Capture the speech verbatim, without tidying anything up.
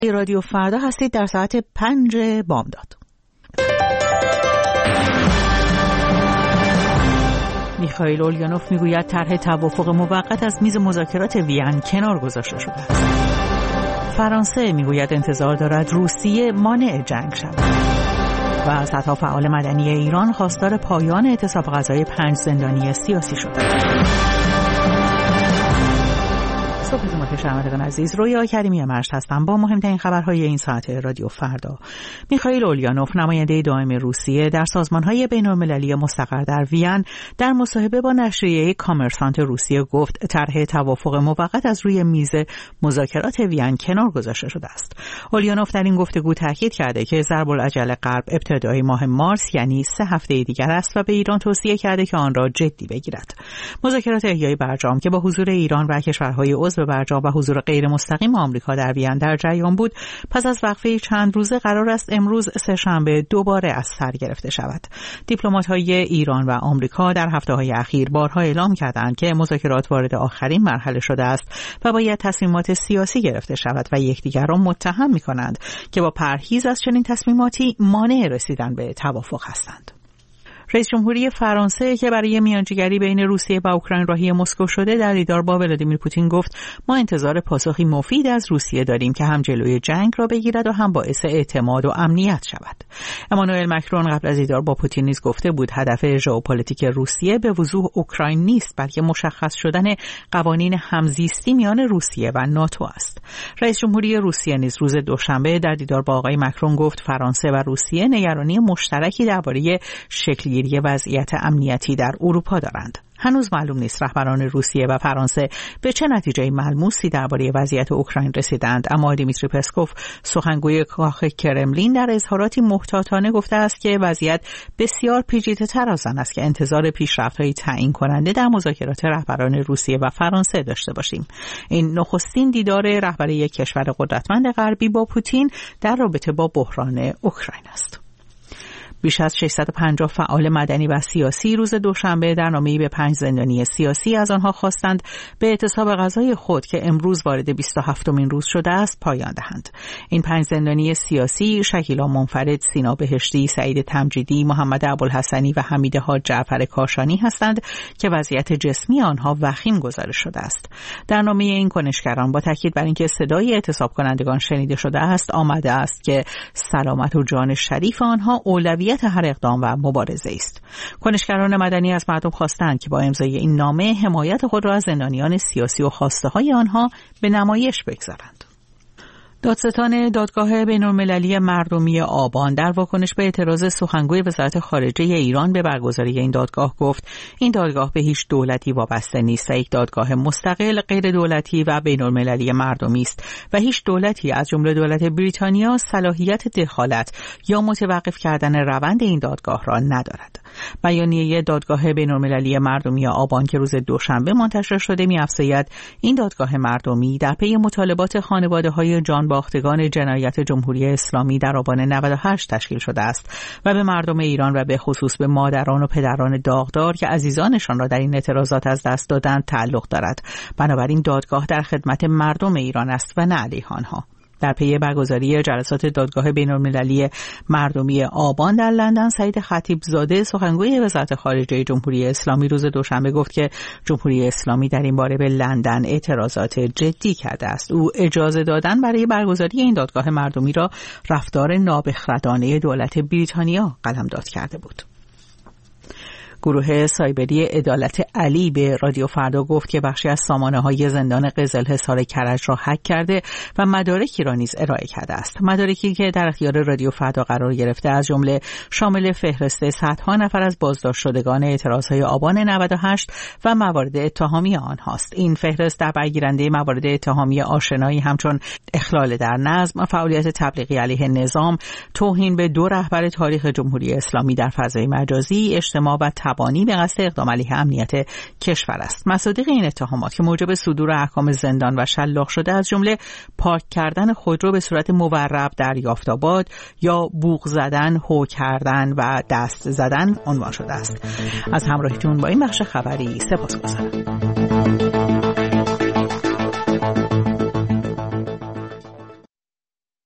رادیو فردا هستید در ساعت پنج بامداد. میخائیل اولینوف میگوید طرح توافق موقت از میز مذاکرات وین کنار گذاشته شده است. فرانسه میگوید انتظار دارد روسیه مانع جنگ شود. و صدها فعال مدنی ایران خواستار پایان اعتصاب غذای پنج زندانی سیاسی شدند. صبح شما شنوندگان عزیز، رویا کریمی مشت هستم با مهمترین خبرهای این ساعت رادیو فردا. میخائیل اولینوف نماینده دائم روسیه در سازمان‌های بین‌المللی مستقر در وین در مصاحبه با نشریه کامرسانت روسیه گفت طرح توافق موقت از روی میز مذاکرات وین کنار گذاشته شده است. اولینوف در این گفتگو تاکید کرده که ضرب العجل غرب ابتدای ماه مارس یعنی سه هفته دیگر است و به ایران توصیه کرده که آن را جدی بگیرد. مذاکرات احیای برجام که با حضور ایران و کشورهای عضو برجام و حضور غیر مستقیم آمریکا در وین در جریان بود، پس از وقفه چند روزه قرار است امروز سه‌شنبه دوباره از سر گرفته شود. دیپلمات‌های ایران و آمریکا در هفته‌های اخیر بارها اعلام کردند که مذاکرات وارد آخرین مرحله شده است و باید تصمیمات سیاسی گرفته شود و یکدیگر را متهم می‌کنند که با پرهیز از چنین تصمیماتی مانع رسیدن به توافق هستند. رئیس جمهوری فرانسه که برای میانجیگری بین روسیه و اوکراین راهی مسکو شده در دیدار با ولادیمیر پوتین گفت ما انتظار پاسخی مفید از روسیه داریم که هم جلوی جنگ را بگیرد و هم باعث اعتماد و امنیت شود. امانوئل مکرون قبل از دیدار با پوتین نیز گفته بود هدف ژئوپلیتیک روسیه به وضوح اوکراین نیست بلکه مشخص شدن قوانین همزیستی میان روسیه و ناتو است. رئیس جمهوری روسیه نیز روز دوشنبه در دیدار با آقای مکرون گفت فرانسه و روسیه نگرانی مشترکی درباره شکل وضعیت امنیتی در اروپا دارند. هنوز معلوم نیست رهبران روسیه و فرانسه به چه نتیجه ملموسی درباره وضعیت اوکراین رسیدند، اما دیمیتری پسکوف سخنگوی کاخ کرملین در اظهاراتی محتاطانه گفته است که وضعیت بسیار پیچیده‌تر از آن است که انتظار پیشرفت‌های تعیین کننده در مذاکرات رهبران روسیه و فرانسه داشته باشیم. این نخستین دیدار رهبر یک کشور قدرتمند غربی با پوتین در رابطه با بحران اوکراین است. بیش از ششصد و پنجاه فعال مدنی و سیاسی روز دوشنبه در نامه‌ای به پنج زندانی سیاسی از آنها خواستند به اعتصاب غذای خود که امروز وارد بیست و هفتمین روز شده است پایان دهند. این پنج زندانی سیاسی شکیلا منفرد، سینا بهشتی، سعید تمجیدی، محمد ابوالحسنی و حمید حاج جعفر کاشانی هستند که وضعیت جسمی آنها وخیم گزارش شده است. در نامه این کنشگران با تاکید بر اینکه صدای اعتصاب کنندگان شنیده شده است آمده است که سلامت و جان شریف آنها اولویت هر اقدام و مبارزه است. کنشگران مدنی از مردم خواستند که با امضای این نامه حمایت خود را از زندانیان سیاسی و خواسته های آنها به نمایش بگذارند. دادستان دادگاه بین‌المللی مردمی آبان در واکنش به اعتراض سخنگوی وزارت خارجه ایران به برگزاری این دادگاه گفت این دادگاه به هیچ دولتی وابسته نیست و یک دادگاه مستقل غیر دولتی و بین‌المللی مردمی است و هیچ دولتی از جمله دولت بریتانیا صلاحیت دخالت یا متوقف کردن روند این دادگاه را ندارد. بیانیه دادگاه بین‌المللی مردمی آبان که روز دوشنبه منتشر شده می‌افزاید این دادگاه مردمی در پی مطالبات خانواده‌های جان باختگان جنایت جمهوری اسلامی در آبان نود و هشت تشکیل شده است و به مردم ایران و به خصوص به مادران و پدران داغدار که عزیزانشان را در این اعتراضات از دست دادند تعلق دارد. بنابراین دادگاه در خدمت مردم ایران است و نه علیه آنها. در پی برگزاری جلسات دادگاه بین‌المللی مردمی آبان در لندن، سعید خطیبزاده سخنگوی وزارت خارجه جمهوری اسلامی روز دوشنبه گفت که جمهوری اسلامی در این باره به لندن اعتراضات جدی کرده است. او اجازه دادن برای برگزاری این دادگاه مردمی را رفتار نابخردانه دولت بریتانیا قلمداد کرده بود. گروه سایبری عدالت علی به رادیو فردا گفت که بخشی از سامانه‌های زندان قزلحصار کرج را هک کرده و مدارکی را نیز ارائه کرده است. مدارکی که در اختیار رادیو فردا قرار گرفته از جمله شامل فهرست صدها نفر از بازداشت شدگان اعتراضهای آبان نود و هشت و موارد اتهامی آنهاست. این فهرست در برگیرنده موارد اتهامی آشنایی همچون اخلال در نظم، فعالیت تبلیغی علیه نظام، توهین به دو رهبر تاریخ جمهوری اسلامی در فضای مجازی، اجتماع و تبانی به قصد اقدام علیه امنیت کشور است. مصادیق این اتهامات که موجب صدور احکام زندان و شلاق شده از جمله پارک کردن خودرو به صورت مورب در یافت‌آباد یا بوق زدن، هو کردن و دست زدن عنوان شده است. از همراهیتون با این بخش خبری سپاسگزارم.